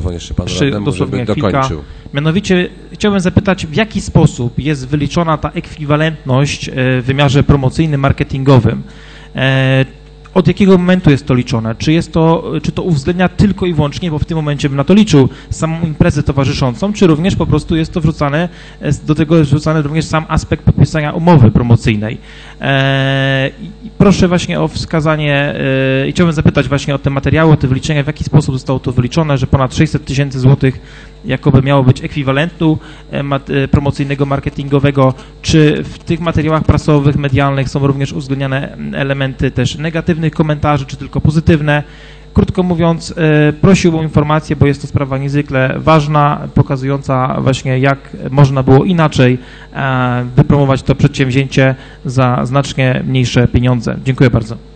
mikrofon jeszcze panu radnemu, żeby dokończył. Mianowicie chciałbym zapytać, w jaki sposób jest wyliczona ta ekwiwalentność w wymiarze promocyjnym, marketingowym? Od jakiego momentu jest to liczone? Czy to uwzględnia tylko i wyłącznie, bo w tym momencie bym na to liczył, samą imprezę towarzyszącą, czy również po prostu jest to wrzucane, do tego jest wrzucany również sam aspekt podpisania umowy promocyjnej. Proszę właśnie o wskazanie i chciałbym zapytać właśnie o te materiały, o te wyliczenia, w jaki sposób zostało to wyliczone, że ponad 600 000 złotych jakoby miało być ekwiwalentu promocyjnego, marketingowego, czy w tych materiałach prasowych, medialnych są również uwzględniane elementy też negatywnych komentarzy, czy tylko pozytywne. Krótko mówiąc, prosiłbym o informację, bo jest to sprawa niezwykle ważna, pokazująca właśnie, jak można było inaczej wypromować to przedsięwzięcie za znacznie mniejsze pieniądze. Dziękuję bardzo.